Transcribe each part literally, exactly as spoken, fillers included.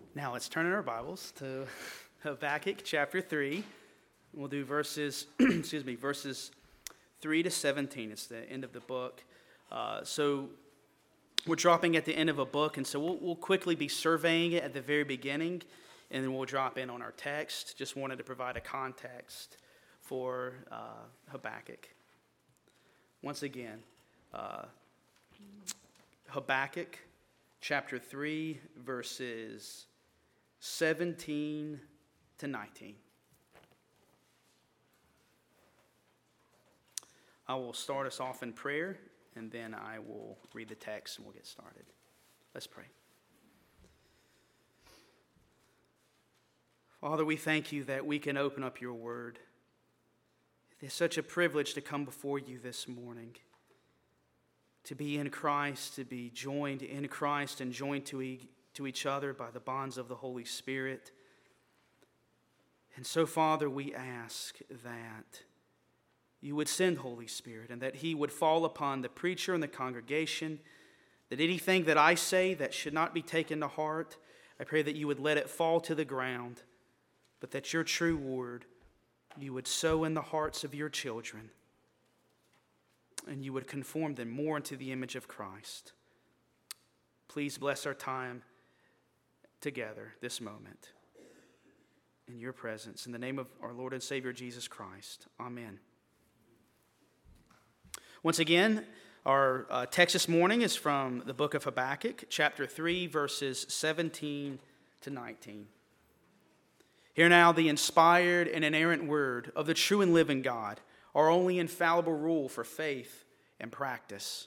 Now let's turn in our Bibles to Habakkuk chapter three. We'll do verses, excuse me, verses three to seventeen. It's the end of the book. Uh, so we're dropping at the end of a book, and so we'll, we'll quickly be surveying it at the very beginning, and then we'll drop in on our text. Just wanted to provide a context for uh, Habakkuk. Once again, uh, Habakkuk chapter three, verses seventeen to nineteen. I will start us off in prayer, and then I will read the text and we'll get started. Let's pray. Father, we thank you that we can open up your word. It's such a privilege to come before you this morning, to be in Christ, to be joined in Christ and joined to e- to each other by the bonds of the Holy Spirit. And so, Father, we ask that you would send Holy Spirit and that he would fall upon the preacher and the congregation, that anything that I say that should not be taken to heart, I pray that you would let it fall to the ground, but that your true word you would sow in the hearts of your children, and you would conform them more into the image of Christ. Please bless our time together this moment in your presence. In the name of our Lord and Savior Jesus Christ. Amen. Once again, our uh, text this morning is from the book of Habakkuk, chapter three, verses seventeen to nineteen. Hear now the inspired and inerrant word of the true and living God, our only infallible rule for faith and practice.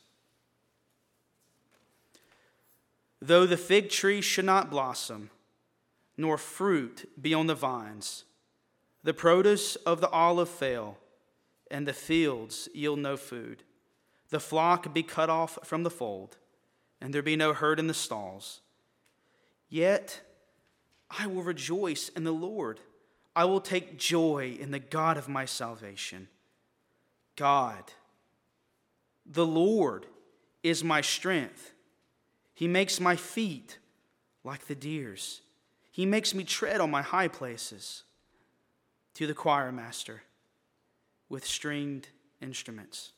Though the fig tree should not blossom, nor fruit be on the vines, the produce of the olive fail, and the fields yield no food, the flock be cut off from the fold, and there be no herd in the stalls, yet I will rejoice in the Lord. I will take joy in the God of my salvation. God, the Lord, is my strength. He makes my feet like the deer's. He makes me tread on my high places. To the choir master with stringed instruments.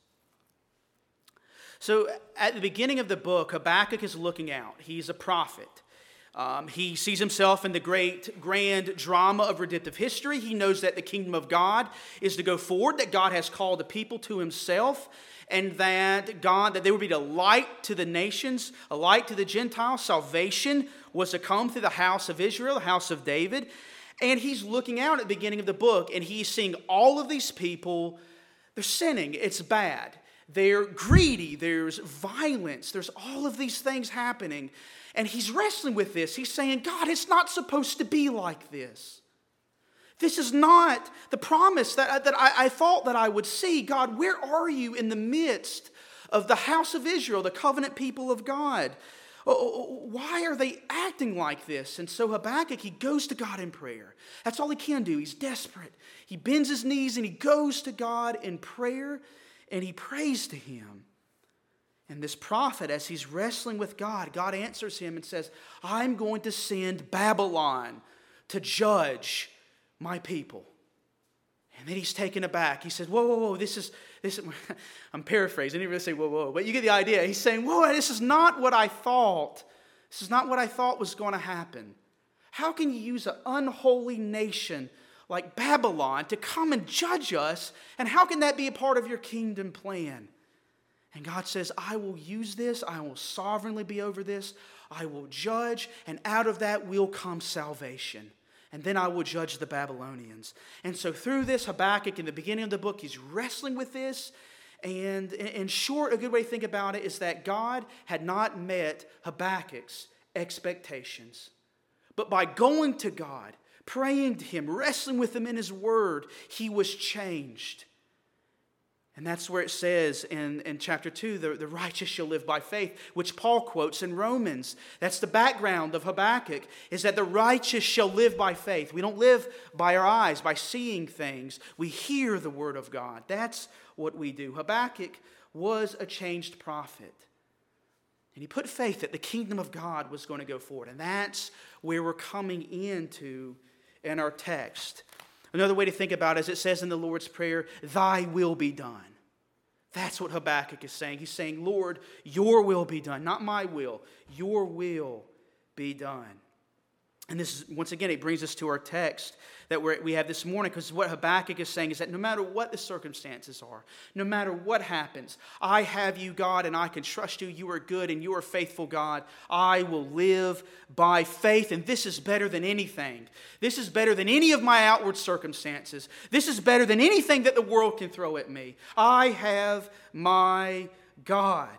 So at the beginning of the book, Habakkuk is looking out. He's a prophet. Um, he sees himself in the great, grand drama of redemptive history. He knows that the kingdom of God is to go forward, that God has called the people to himself, and that God, that they would be a light to the nations, a light to the Gentiles. Salvation was to come through the house of Israel, the house of David. And he's looking out at the beginning of the book, and he's seeing all of these people. They're sinning. It's bad. They're greedy. There's violence. There's all of these things happening. And he's wrestling with this. He's saying, God, it's not supposed to be like this. This is not the promise that, that I, I thought that I would see. God, where are you in the midst of the house of Israel, the covenant people of God? Why are they acting like this? And so Habakkuk, he goes to God in prayer. That's all he can do. He's desperate. He bends his knees and he goes to God in prayer and he prays to him. And this prophet, as he's wrestling with God, God answers him and says, I'm going to send Babylon to judge my people. And then he's taken aback. He says, whoa, whoa, whoa, this is, this is, I'm paraphrasing. I didn't really say whoa, whoa, but you get the idea. He's saying, whoa, this is not what I thought. This is not what I thought was going to happen. How can you use an unholy nation like Babylon to come and judge us? And how can that be a part of your kingdom plan? And God says, I will use this. I will sovereignly be over this. I will judge, and out of that will come salvation. And then I will judge the Babylonians. And so through this, Habakkuk, in the beginning of the book, he's wrestling with this. And in short, a good way to think about it is that God had not met Habakkuk's expectations. But by going to God, praying to him, wrestling with him in his word, he was changed. And that's where it says in, in chapter two, the, the righteous shall live by faith, which Paul quotes in Romans. That's the background of Habakkuk, is that the righteous shall live by faith. We don't live by our eyes, by seeing things. We hear the word of God. That's what we do. Habakkuk was a changed prophet. And he put faith that the kingdom of God was going to go forward. And that's where we're coming into in our text. Another way to think about it is it says in the Lord's Prayer, thy will be done. That's what Habakkuk is saying. He's saying, Lord, your will be done, not my will. Your will be done. And this is, once again, it brings us to our text that we're, we have this morning, because what Habakkuk is saying is that no matter what the circumstances are, no matter what happens, I have you, God, and I can trust you. You are good and you are faithful, God. I will live by faith, and this is better than anything. This is better than any of my outward circumstances. This is better than anything that the world can throw at me. I have my God.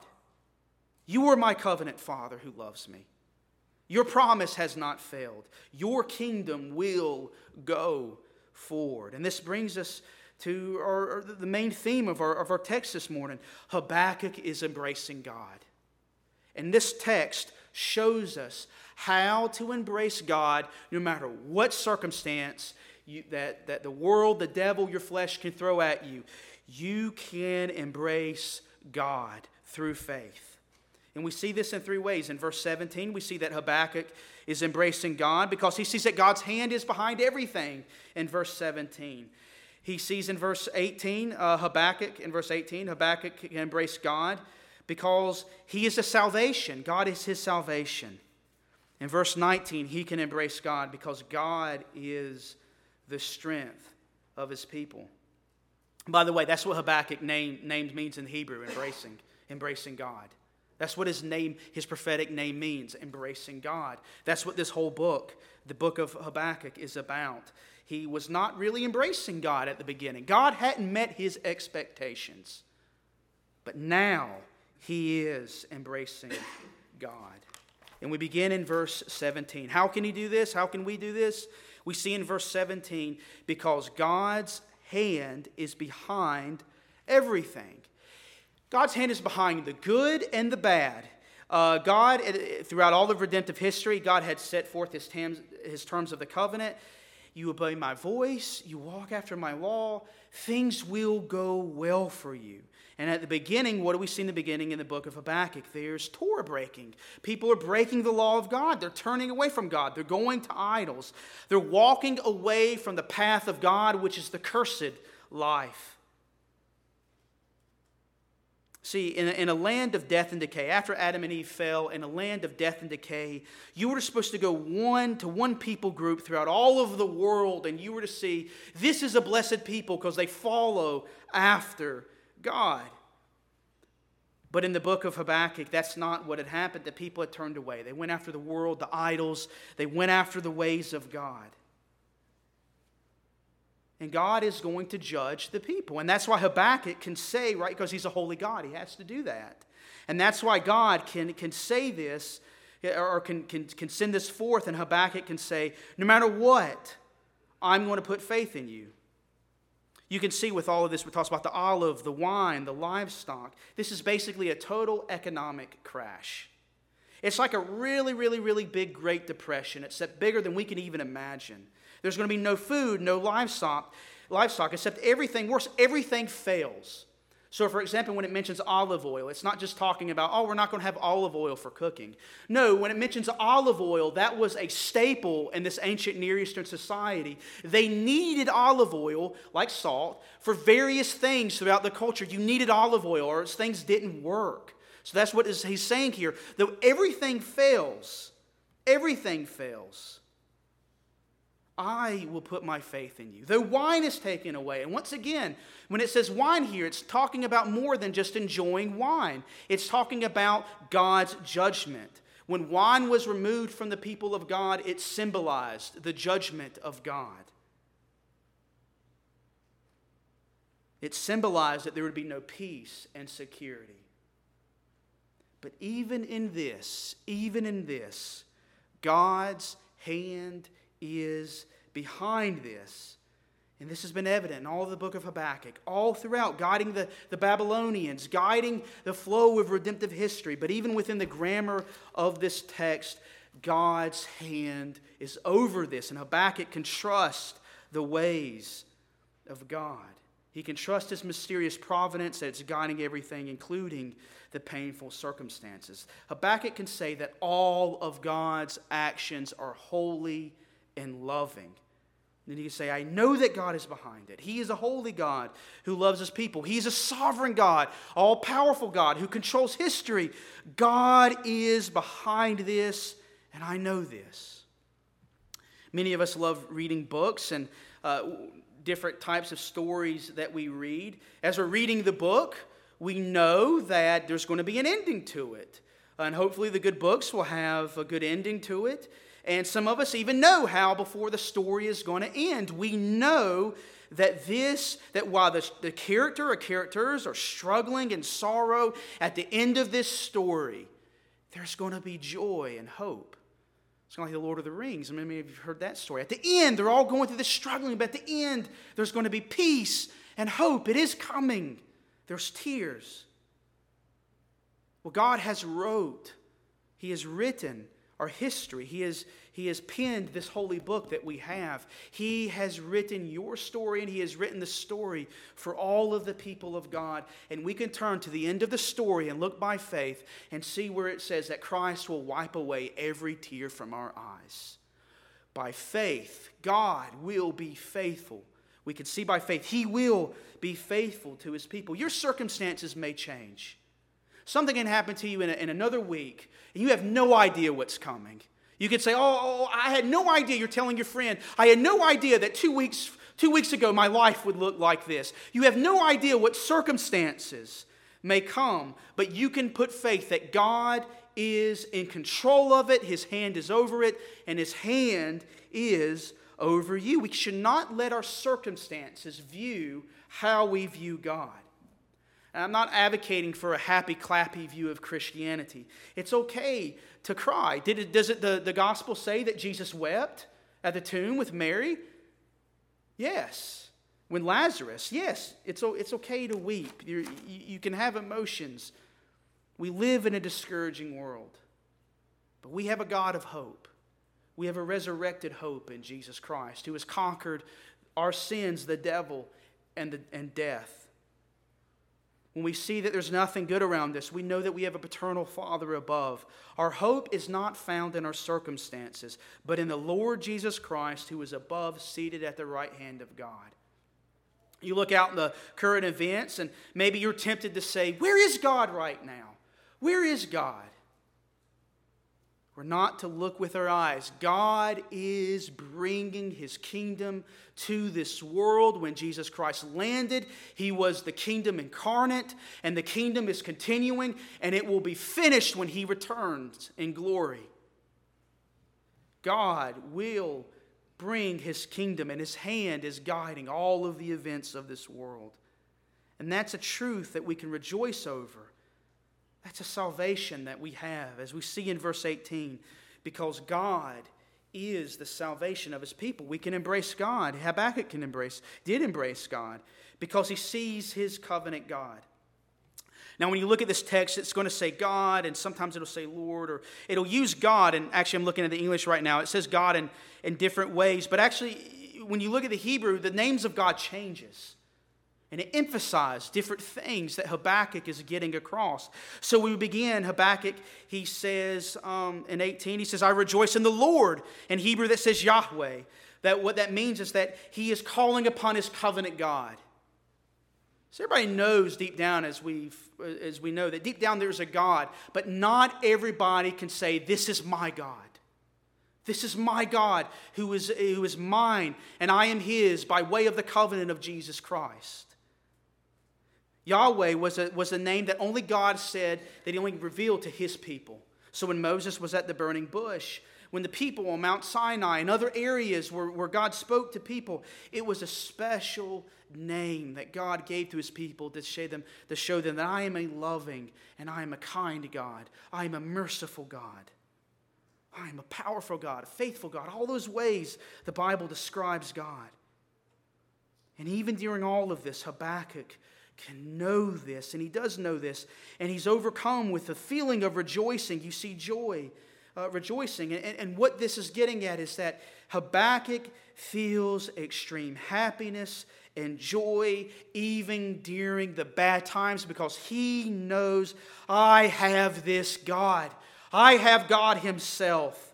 You are my covenant Father who loves me. Your promise has not failed. Your kingdom will go forward. And this brings us to our, the main theme of our, of our text this morning. Habakkuk is embracing God. And this text shows us how to embrace God no matter what circumstance you, that, that the world, the devil, your flesh can throw at you. You can embrace God through faith. And we see this in three ways. In verse seventeen, we see that Habakkuk is embracing God because he sees that God's hand is behind everything in verse seventeen. He sees in verse eighteen, uh, Habakkuk, in verse eighteen, Habakkuk can embrace God because he is the salvation. God is his salvation. In verse nineteen, he can embrace God because God is the strength of his people. By the way, that's what Habakkuk name, name means in Hebrew, embracing, embracing God. That's what his name, his prophetic name means, embracing God. That's what this whole book, the book of Habakkuk, is about. He was not really embracing God at the beginning. God hadn't met his expectations. But now he is embracing God. And we begin in verse seventeen. How can he do this? How can we do this? We see in verse seventeen, because God's hand is behind everything. God's hand is behind the good and the bad. Uh, God, throughout all of redemptive history, God had set forth his terms, his terms of the covenant. You obey my voice, you walk after my law, things will go well for you. And at the beginning, what do we see in the beginning in the book of Habakkuk? There's Torah breaking. People are breaking the law of God. They're turning away from God. They're going to idols. They're walking away from the path of God, which is the cursed life. See, in a, in a land of death and decay, after Adam and Eve fell, in a land of death and decay, you were supposed to go one to one people group throughout all of the world, and you were to see, this is a blessed people because they follow after God. But in the book of Habakkuk, that's not what had happened. The people had turned away. They went after the world, the idols. They went after the ways of God. And God is going to judge the people. And that's why Habakkuk can say, right, because he's a holy God, he has to do that. And that's why God can, can say this, or can, can, can send this forth, and Habakkuk can say, no matter what, I'm going to put faith in you. You can see with all of this, we talk about the olive, the wine, the livestock. This is basically a total economic crash. It's like a really, really, really big Great Depression. It's bigger than we can even imagine. There's going to be no food, no livestock, livestock, except everything, worse, everything fails. So, for example, when it mentions olive oil, it's not just talking about, oh, we're not going to have olive oil for cooking. No, when it mentions olive oil, that was a staple in this ancient Near Eastern society. They needed olive oil, like salt, for various things throughout the culture. You needed olive oil, or else things didn't work. So that's what he's saying here. Though everything fails, everything fails, I will put my faith in you. Though wine is taken away. And once again, when it says wine here, it's talking about more than just enjoying wine. It's talking about God's judgment. When wine was removed from the people of God, it symbolized the judgment of God. It symbolized that there would be no peace and security. But even in this, even in this, God's hand is behind this. And this has been evident in all of the book of Habakkuk, all throughout, guiding the, the Babylonians, guiding the flow of redemptive history. But even within the grammar of this text, God's hand is over this. And Habakkuk can trust the ways of God. He can trust his mysterious providence that it's guiding everything, including the painful circumstances. Habakkuk can say that all of God's actions are holy and loving. Then he can say, I know that God is behind it. He is a holy God who loves his people. He's a sovereign God, all-powerful God who controls history. God is behind this, and I know this. Many of us love reading books and uh, different types of stories that we read. As we're reading the book, we know that there's going to be an ending to it. And hopefully the good books will have a good ending to it. And some of us even know how before the story is going to end. We know that this, that while the, the character or characters are struggling in sorrow, at the end of this story, there's going to be joy and hope. It's kind of like the Lord of the Rings. I mean, maybe you've heard that story. At the end, they're all going through this struggling, but at the end, there's going to be peace and hope. It is coming. There's tears. Well, God has wrote, He has written our history. He has, he has penned this holy book that we have. He has written your story, and He has written the story for all of the people of God. And we can turn to the end of the story and look by faith and see where it says that Christ will wipe away every tear from our eyes. By faith, God will be faithful. We can see by faith He will be faithful to His people. Your circumstances may change. Something can happen to you in, a, in another week, and you have no idea what's coming. You could say, oh, oh, I had no idea. You're telling your friend, I had no idea that two weeks, two weeks ago my life would look like this. You have no idea what circumstances may come, but you can put faith that God is in control of it, His hand is over it, and His hand is over you. We should not let our circumstances view how we view God. And I'm not advocating for a happy, clappy view of Christianity. It's okay to cry. Did it, does it, the, the gospel say that Jesus wept at the tomb with Mary? Yes. When Lazarus, yes, it's, it's okay to weep. You're, you, you can have emotions. We live in a discouraging world. But we have a God of hope. We have a resurrected hope in Jesus Christ, who has conquered our sins, the devil, and, the, and death. When we see that there's nothing good around us, we know that we have a paternal Father above. Our hope is not found in our circumstances, but in the Lord Jesus Christ, who is above, seated at the right hand of God. You look out in the current events, and maybe you're tempted to say, where is God right now? Where is God? We're not to look with our eyes. God is bringing His kingdom to this world. When Jesus Christ landed, He was the kingdom incarnate, and the kingdom is continuing, and it will be finished when He returns in glory. God will bring His kingdom, and His hand is guiding all of the events of this world. And that's a truth that we can rejoice over. That's a salvation that we have, as we see in verse eighteen, because God is the salvation of His people. We can embrace God. Habakkuk can embrace, did embrace God, because he sees His covenant God. Now, when you look at this text, it's going to say God, and sometimes it'll say Lord, or it'll use God, and actually I'm looking at the English right now. It says God in, in different ways, but actually, when you look at the Hebrew, the names of God changes. And it emphasizes different things that Habakkuk is getting across. So we begin, Habakkuk, he says um, in eighteen, he says, I rejoice in the Lord. In Hebrew that says Yahweh. That what that means is that he is calling upon his covenant God. So everybody knows deep down, as, we've, as we know, that deep down there's a God. But not everybody can say, this is my God. This is my God who is, who is mine, and I am His by way of the covenant of Jesus Christ. Yahweh was a, was a name that only God said that He only revealed to His people. So when Moses was at the burning bush, when the people on Mount Sinai and other areas where, where God spoke to people, it was a special name that God gave to His people to show them, to show them that I am a loving and I am a kind God. I am a merciful God. I am a powerful God, a faithful God. All those ways the Bible describes God. And even during all of this, Habakkuk can know this, and he does know this, and he's overcome with a feeling of rejoicing. You see joy, uh, rejoicing. And, and what this is getting at is that Habakkuk feels extreme happiness and joy even during the bad times because he knows, I have this God. I have God himself.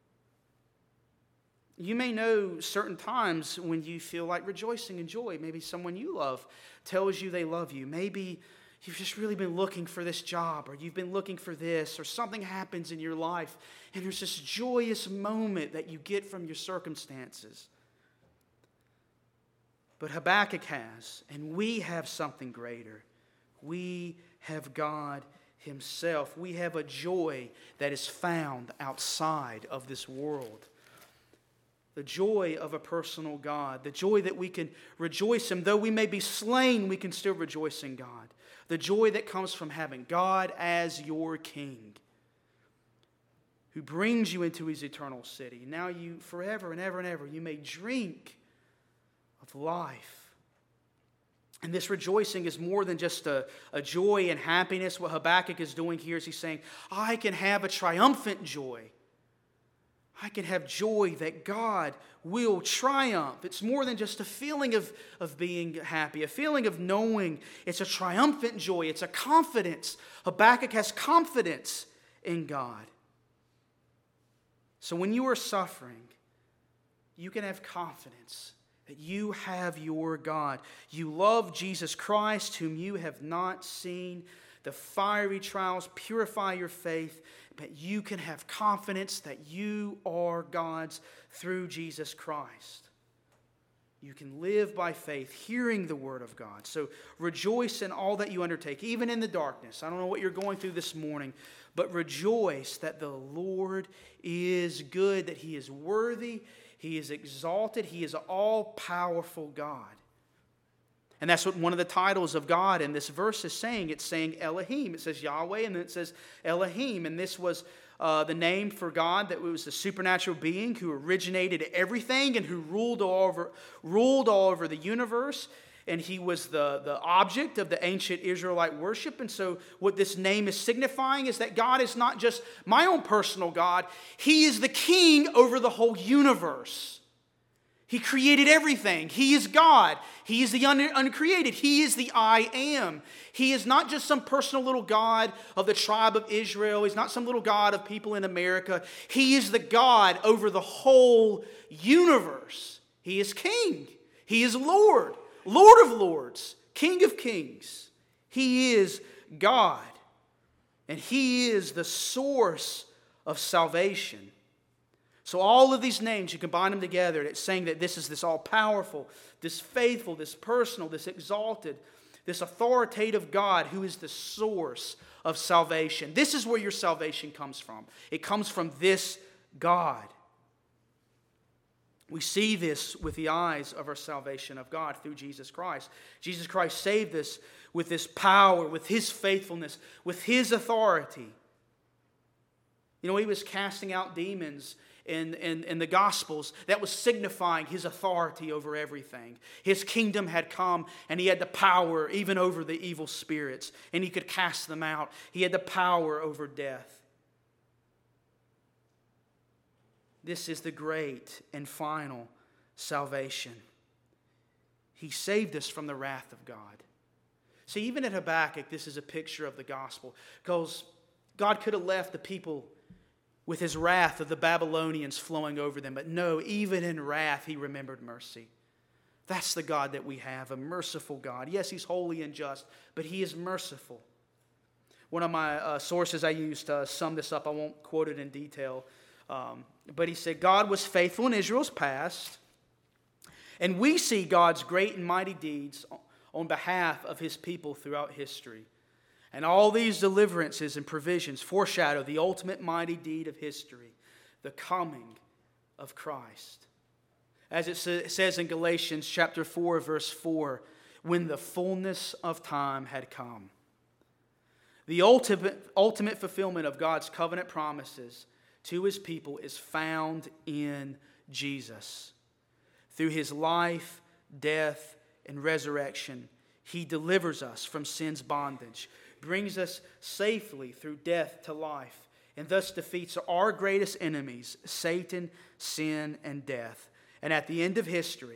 You may know certain times when you feel like rejoicing in joy. Maybe someone you love tells you they love you. Maybe you've just really been looking for this job, or you've been looking for this, or something happens in your life, and there's this joyous moment that you get from your circumstances. But Habakkuk has, and we have something greater. We have God himself. We have a joy that is found outside of this world. The joy of a personal God. The joy that we can rejoice in. Though we may be slain, we can still rejoice in God. The joy that comes from having God as your King, who brings you into his eternal city. Now you, forever and ever and ever, you may drink of life. And this rejoicing is more than just a, a joy and happiness. What Habakkuk is doing here is he's saying, I can have a triumphant joy. I can have joy that God will triumph. It's more than just a feeling of, of being happy, a feeling of knowing. It's a triumphant joy. It's a confidence. Habakkuk has confidence in God. So when you are suffering, you can have confidence that you have your God. You love Jesus Christ, whom you have not seen. The fiery trials purify your faith, but you can have confidence that you are God's through Jesus Christ. You can live by faith, hearing the word of God. So rejoice in all that you undertake, even in the darkness. I don't know what you're going through this morning, but rejoice that the Lord is good, that he is worthy, he is exalted, he is an all-powerful God. And that's what one of the titles of God in this verse is saying. It's saying Elohim. It says Yahweh, and then it says Elohim. And this was uh, the name for God, that was the supernatural being who originated everything and who ruled all over, ruled all over the universe. And he was the, the object of the ancient Israelite worship. And so what this name is signifying is that God is not just my own personal God. He is the king over the whole universe. He created everything. He is God. He is the un- uncreated. He is the I am. He is not just some personal little God of the tribe of Israel. He's not some little God of people in America. He is the God over the whole universe. He is King. He is Lord. Lord of lords. King of kings. He is God. And he is the source of salvation. So all of these names, you combine them together, and it's saying that this is this all-powerful, this faithful, this personal, this exalted, this authoritative God who is the source of salvation. This is where your salvation comes from. It comes from this God. We see this with the eyes of our salvation of God through Jesus Christ. Jesus Christ saved us with this power, with his faithfulness, with his authority. You know, he was casting out demons In, in, in the Gospels that was signifying his authority over everything. His kingdom had come, and he had the power even over the evil spirits, and he could cast them out. He had the power over death. This is the great and final salvation. He saved us from the wrath of God. See, even at Habakkuk, this is a picture of the gospel, because God could have left the people with his wrath of the Babylonians flowing over them. But no, even in wrath, he remembered mercy. That's the God that we have, a merciful God. Yes, he's holy and just, but he is merciful. One of my uh, sources I used to sum this up, I won't quote it in detail, um, but he said, God was faithful in Israel's past, and we see God's great and mighty deeds on behalf of his people throughout history. And all these deliverances and provisions foreshadow the ultimate mighty deed of history, the coming of Christ. As it says in Galatians chapter four, verse four, when the fullness of time had come. The ultimate, ultimate fulfillment of God's covenant promises to his people is found in Jesus. Through his life, death, and resurrection, he delivers us from sin's bondage, brings us safely through death to life, and thus defeats our greatest enemies, Satan, sin, and death. And at the end of history,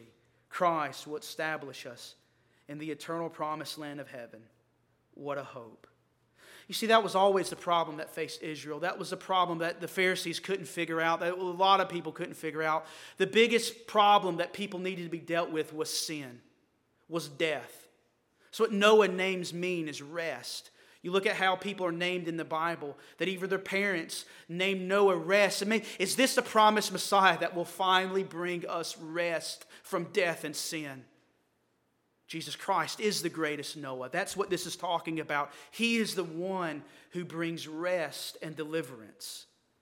Christ will establish us in the eternal promised land of heaven. What a hope. You see, that was always the problem that faced Israel. That was the problem that the Pharisees couldn't figure out, that a lot of people couldn't figure out. The biggest problem that people needed to be dealt with was sin, was death. So what Noah names mean is rest. You look at how people are named in the Bible, that even their parents named Noah rest. I mean, is this the promised Messiah that will finally bring us rest from death and sin? Jesus Christ is the greatest Noah. That's what this is talking about. He is the one who brings rest and deliverance.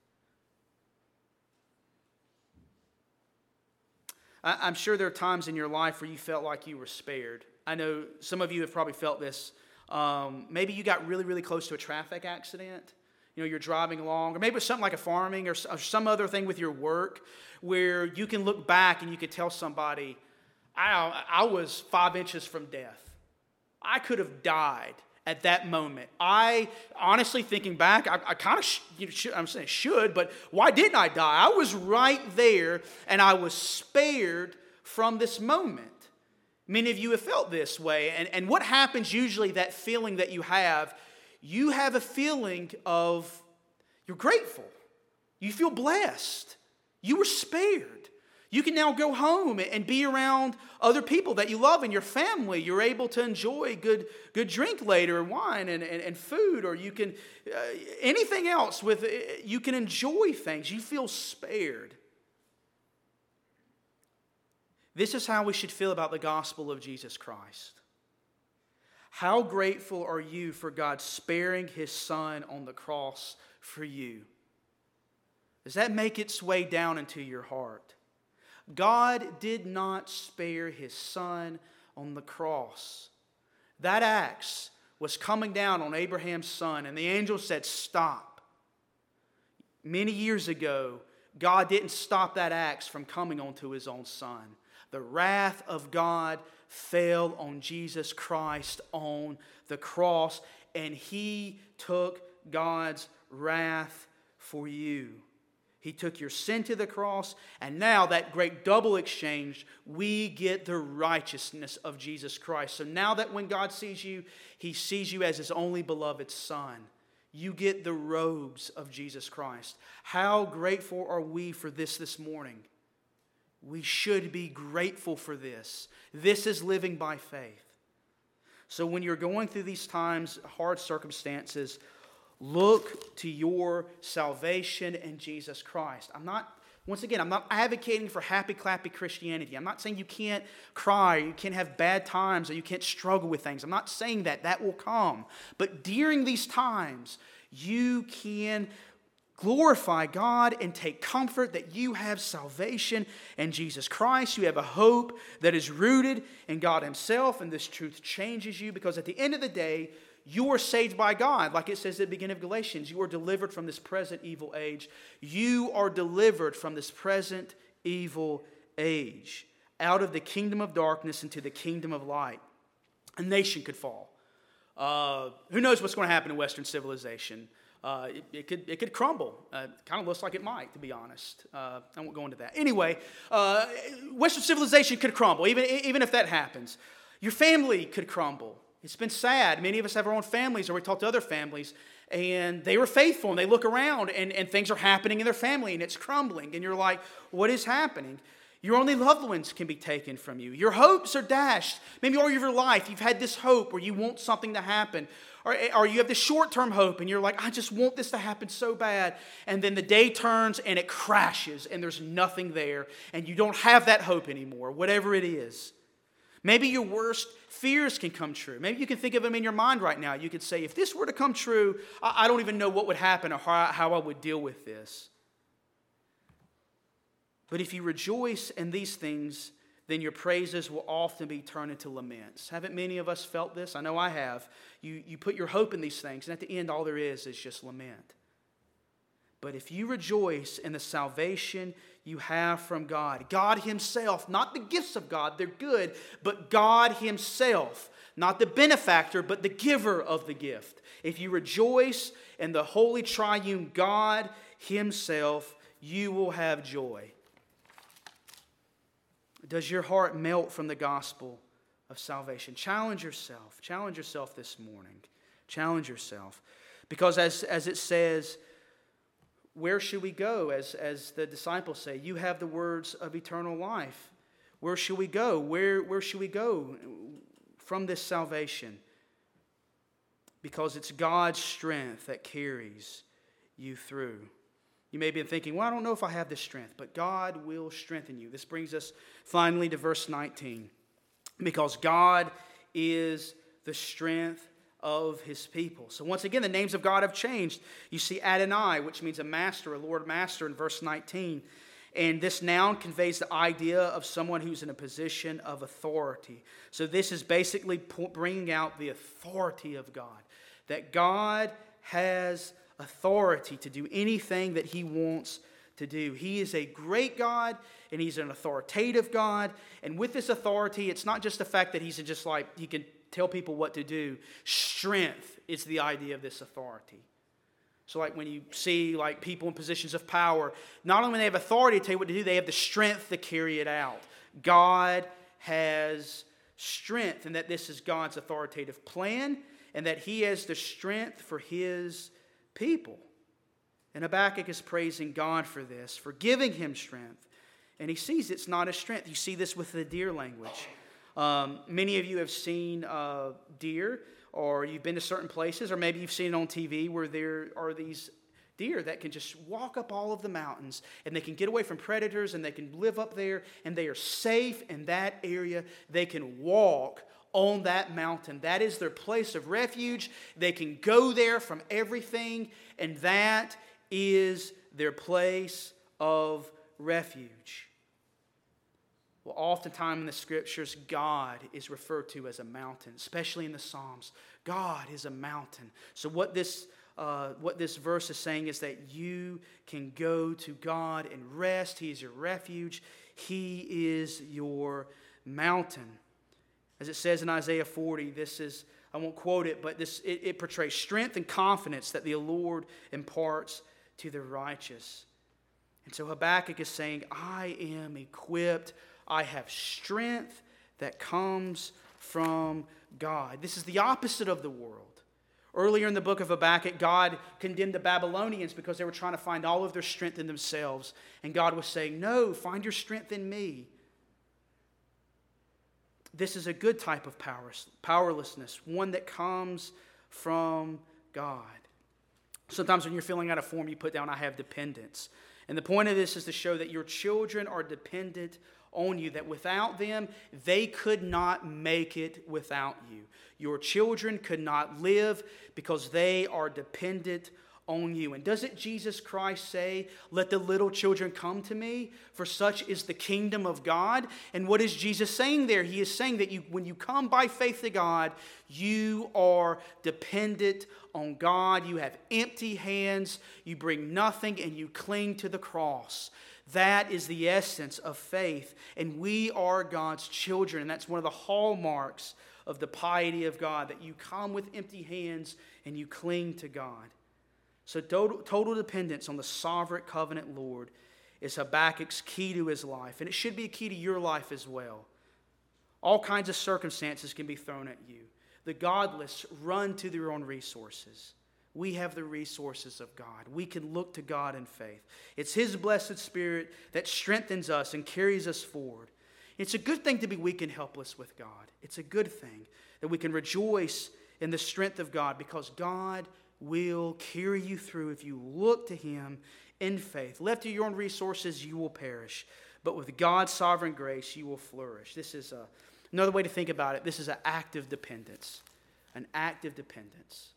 I'm sure there are times in your life where you felt like you were spared. I know some of you have probably felt this. Um, maybe you got really, really close to a traffic accident. You know, you're driving along, or maybe it's something like a farming or, or some other thing with your work where you can look back and you could tell somebody, I, I was five inches from death. I could have died at that moment. I, honestly, thinking back, I, I kind of, sh- you know, sh- I'm saying should, but why didn't I die? I was right there, and I was spared from this moment. Many of you have felt this way, and, and what happens usually, that feeling that you have, you have a feeling of, you're grateful. You feel blessed. You were spared. You can now go home and be around other people that you love in your family. You're able to enjoy good, good drink later, wine and, and, and food, or you can, uh, anything else with, you can enjoy things. You feel spared. This is how we should feel about the gospel of Jesus Christ. How grateful are you for God sparing His Son on the cross for you? Does that make its way down into your heart? God did not spare His Son on the cross. That axe was coming down on Abraham's son, and the angel said, stop. Many years ago, God didn't stop that axe from coming onto His own Son. The wrath of God fell on Jesus Christ on the cross, and He took God's wrath for you. He took your sin to the cross, and now that great double exchange, we get the righteousness of Jesus Christ. So now that when God sees you, He sees you as His only beloved Son. You get the robes of Jesus Christ. How grateful are we for this this morning? We should be grateful for this. This is living by faith. So when you're going through these times, hard circumstances, look to your salvation in Jesus Christ. I'm not, once again, I'm not advocating for happy, clappy Christianity. I'm not saying you can't cry, you can't have bad times, or you can't struggle with things. I'm not saying that. That will come. But during these times, you can glorify God and take comfort that you have salvation in Jesus Christ. You have a hope that is rooted in God Himself, and this truth changes you, because at the end of the day, you are saved by God. Like it says at the beginning of Galatians, you are delivered from this present evil age. You are delivered from this present evil age, out of the kingdom of darkness into the kingdom of light. A nation could fall. Uh, who knows what's going to happen in Western civilization? Uh, it, it could it could crumble. Uh, kind of looks like it might, to be honest. Uh, I won't go into that. Anyway, uh, Western civilization could crumble, even, even if that happens. Your family could crumble. It's been sad. Many of us have our own families, or we talk to other families, and they were faithful, and they look around, and, and things are happening in their family, and it's crumbling, and you're like, what is happening? Your only loved ones can be taken from you. Your hopes are dashed. Maybe all of your life you've had this hope where you want something to happen, or, or you have this short-term hope, and you're like, I just want this to happen so bad, and then the day turns, and it crashes, and there's nothing there, and you don't have that hope anymore, whatever it is. Maybe your worst fears can come true. Maybe you can think of them in your mind right now. You could say, if this were to come true, I don't even know what would happen or how, how I would deal with this. But if you rejoice in these things, then your praises will often be turned into laments. Haven't many of us felt this? I know I have. You, you put your hope in these things, and at the end, all there is is just lament. But if you rejoice in the salvation you have from God, God Himself, not the gifts of God, they're good, but God Himself, not the benefactor, but the giver of the gift. If you rejoice in the holy triune God Himself, you will have joy. Does your heart melt from the gospel of salvation? Challenge yourself. Challenge yourself this morning. Challenge yourself. Because as, as it says, where should we go? As, as the disciples say, you have the words of eternal life. Where should we go? Where, where should we go from this salvation? Because it's God's strength that carries you through. You may be thinking, well, I don't know if I have this strength, but God will strengthen you. This brings us finally to verse nineteen. Because God is the strength of his people. So once again, the names of God have changed. You see Adonai, which means a master, a Lord master in verse nineteen. And this noun conveys the idea of someone who's in a position of authority. So this is basically bringing out the authority of God. That God has authority to do anything that he wants to do. He is a great God, and he's an authoritative God. And with this authority, it's not just the fact that he's just like, he can tell people what to do. Strength is the idea of this authority. So like when you see like people in positions of power, not only do they have authority to tell you what to do, they have the strength to carry it out. God has strength, and that this is God's authoritative plan, and that he has the strength for his people. And Habakkuk is praising God for this, for giving him strength. And he sees it's not his strength. You see this with the deer language. Um, many of you have seen uh, deer, or you've been to certain places, or maybe you've seen it on T V where there are these deer that can just walk up all of the mountains, and they can get away from predators, and they can live up there, and they are safe in that area. They can walk on that mountain. That is their place of refuge. They can go there from everything, and that is their place of refuge. Well, oftentimes in the scriptures, God is referred to as a mountain, especially in the Psalms. God is a mountain. So what this uh, what this verse is saying is that you can go to God and rest. He is your refuge. He is your mountain. As it says in Isaiah forty, this is, I won't quote it, but this it, it portrays strength and confidence that the Lord imparts to the righteous. And so Habakkuk is saying, I am equipped. I have strength that comes from God. This is the opposite of the world. Earlier in the book of Habakkuk, God condemned the Babylonians because they were trying to find all of their strength in themselves. And God was saying, no, find your strength in me. This is a good type of power, powerlessness, one that comes from God. Sometimes when you're filling out a form, you put down, I have dependence. And the point of this is to show that your children are dependent on you, that without them, they could not make it without you. Your children could not live because they are dependent on you. And doesn't Jesus Christ say, let the little children come to me, for such is the kingdom of God? And what is Jesus saying there? He is saying that you, when you come by faith to God, you are dependent on God. You have empty hands, you bring nothing, and you cling to the cross. That is the essence of faith, and we are God's children, and that's one of the hallmarks of the piety of God, that you come with empty hands and you cling to God. So total, total dependence on the sovereign covenant Lord is Habakkuk's key to his life, and it should be a key to your life as well. All kinds of circumstances can be thrown at you. The godless run to their own resources. We have the resources of God. We can look to God in faith. It's His blessed Spirit that strengthens us and carries us forward. It's a good thing to be weak and helpless with God. It's a good thing that we can rejoice in the strength of God, because God will carry you through if you look to Him in faith. Left to your own resources, you will perish. But with God's sovereign grace, you will flourish. This is a, another way to think about it. This is an active dependence. An active dependence.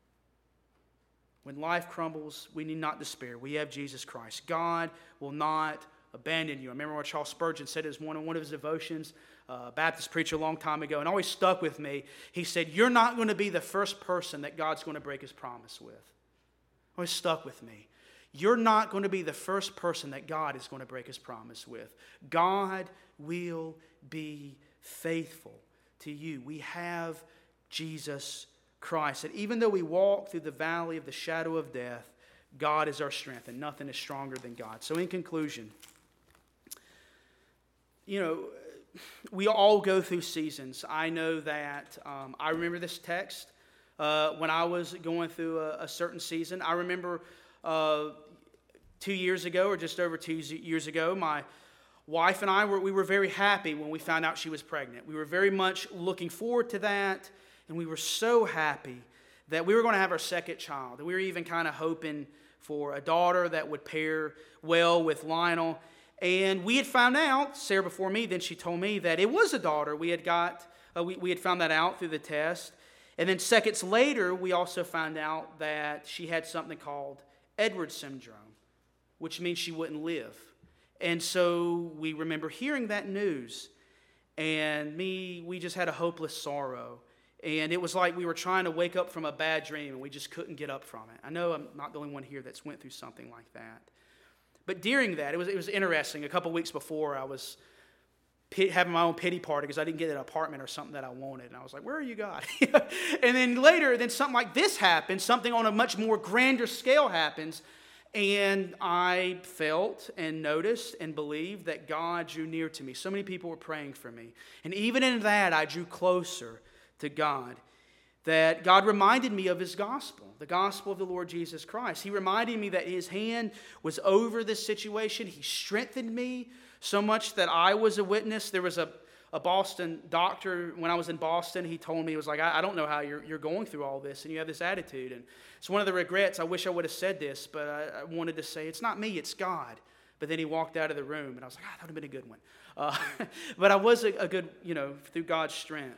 When life crumbles, we need not despair. We have Jesus Christ. God will not abandon you. I remember what Charles Spurgeon said as one, one of his devotions, uh, a Baptist preacher a long time ago, and always stuck with me. He said, you're not going to be the first person that God's going to break His promise with. Always stuck with me. You're not going to be the first person that God is going to break His promise with. God will be faithful to you. We have Jesus Christ. And even though we walk through the valley of the shadow of death, God is our strength, and nothing is stronger than God. So in conclusion, you know, we all go through seasons. I know that um, I remember this text uh, when I was going through a, a certain season. I remember uh, two years ago, or just over two years ago, my wife and I were we were very happy when we found out she was pregnant. We were very much looking forward to that, and we were so happy that we were going to have our second child. We were even kind of hoping for a daughter that would pair well with Lionel. And we had found out, Sarah before me, then she told me that it was a daughter. We had got, uh, we, we had found that out through the test. And then seconds later, we also found out that she had something called Edwards syndrome, which means she wouldn't live. And so we remember hearing that news. And me, we just had a hopeless sorrow. And it was like we were trying to wake up from a bad dream, and we just couldn't get up from it. I know I'm not the only one here that's went through something like that. But during that, it was it was interesting. A couple weeks before, I was pit, having my own pity party because I didn't get an apartment or something that I wanted. And I was like, where are you, God? And then later, then something like this happens. Something on a much more grander scale happens. And I felt and noticed and believed that God drew near to me. So many people were praying for me. And even in that, I drew closer to God, that God reminded me of His gospel, the gospel of the Lord Jesus Christ. He reminded me that His hand was over this situation. He strengthened me so much that I was a witness. There was a, a Boston doctor, when I was in Boston, he told me, he was like, I, I don't know how you're, you're going through all this, and you have this attitude. And it's one of the regrets. I wish I would have said this, but I, I wanted to say, it's not me, it's God. But then he walked out of the room, and I was like, ah, that would have been a good one. Uh, but I was a, a good, you know, through God's strength.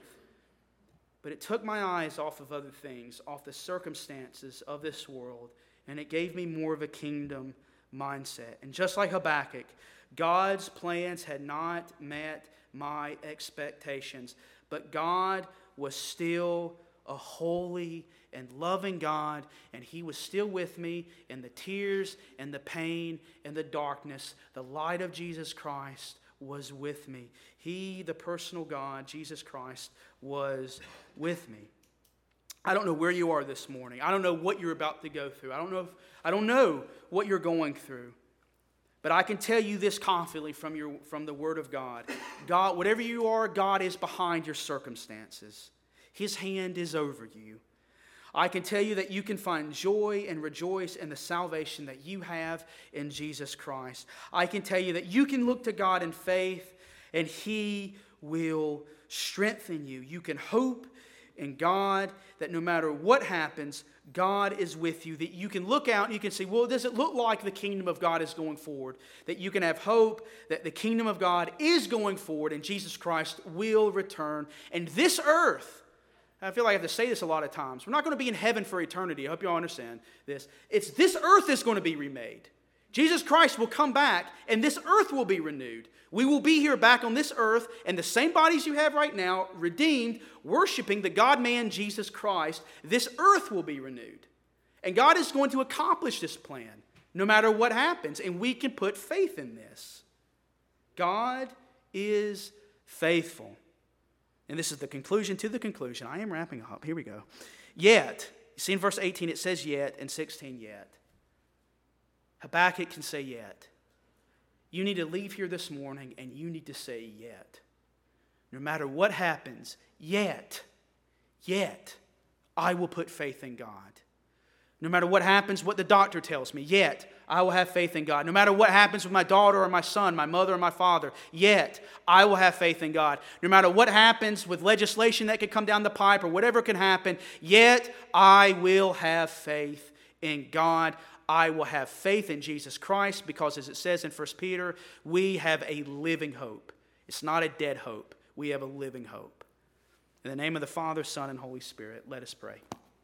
But it took my eyes off of other things, off the circumstances of this world, and it gave me more of a kingdom mindset. And just like Habakkuk, God's plans had not met my expectations, but God was still a holy and loving God, and He was still with me in the tears and the pain and the darkness. The light of Jesus Christ was with me. He, the personal God, Jesus Christ, was with me. I don't know where you are this morning. I don't know what you're about to go through. I don't know if, I don't know what you're going through. But I can tell you this confidently from your from the Word of God. God, whatever you are, God is behind your circumstances. His hand is over you. I can tell you that you can find joy and rejoice in the salvation that you have in Jesus Christ. I can tell you that you can look to God in faith, and He will strengthen you. You can hope in God that no matter what happens, God is with you. That you can look out and you can see, well, does it look like the kingdom of God is going forward? That you can have hope that the kingdom of God is going forward and Jesus Christ will return. And this earth, I feel like I have to say this a lot of times, we're not going to be in heaven for eternity. I hope you all understand this. It's this earth is going to be remade. Jesus Christ will come back and this earth will be renewed. We will be here back on this earth and the same bodies you have right now, redeemed, worshiping the God-man Jesus Christ. This earth will be renewed. And God is going to accomplish this plan no matter what happens. And we can put faith in this. God is faithful. And this is the conclusion to the conclusion. I am wrapping up. Here we go. Yet, you see in verse eighteen it says yet, and sixteen yet. Habakkuk can say yet. You need to leave here this morning and you need to say yet. No matter what happens, yet, yet, I will put faith in God. No matter what happens, what the doctor tells me, yet, I will have faith in God. No matter what happens with my daughter or my son, my mother or my father, yet, I will have faith in God. No matter what happens with legislation that could come down the pipe or whatever can happen, yet, I will have faith in God. I will have faith in Jesus Christ because, as it says in First Peter, we have a living hope. It's not a dead hope. We have a living hope. In the name of the Father, Son, and Holy Spirit, let us pray.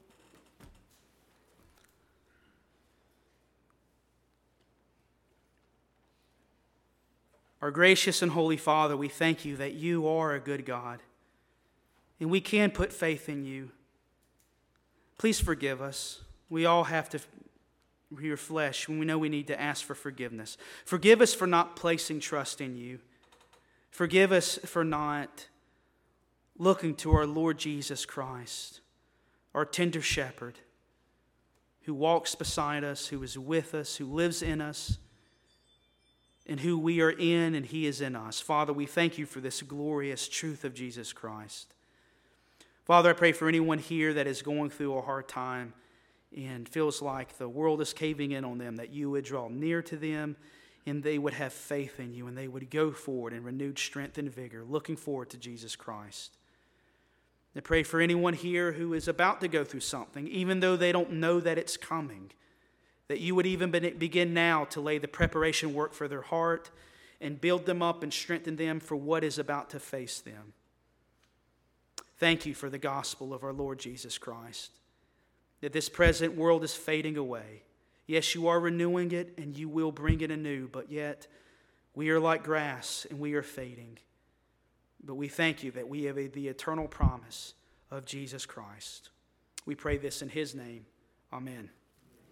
Our gracious and holy Father, we thank you that you are a good God, and we can put faith in you. Please forgive us. We all have to your flesh when we know we need to ask for forgiveness. Forgive us for not placing trust in you. Forgive us for not looking to our Lord Jesus Christ, our tender shepherd, who walks beside us, who is with us, who lives in us, in who we are in and He is in us. Father, we thank You for this glorious truth of Jesus Christ. Father, I pray for anyone here that is going through a hard time and feels like the world is caving in on them, that You would draw near to them and they would have faith in You and they would go forward in renewed strength and vigor, looking forward to Jesus Christ. I pray for anyone here who is about to go through something, even though they don't know that it's coming, that You would even begin now to lay the preparation work for their heart and build them up and strengthen them for what is about to face them. Thank You for the gospel of our Lord Jesus Christ, that this present world is fading away. Yes, You are renewing it and You will bring it anew, but yet we are like grass and we are fading. But we thank You that we have the eternal promise of Jesus Christ. We pray this in His name. Amen.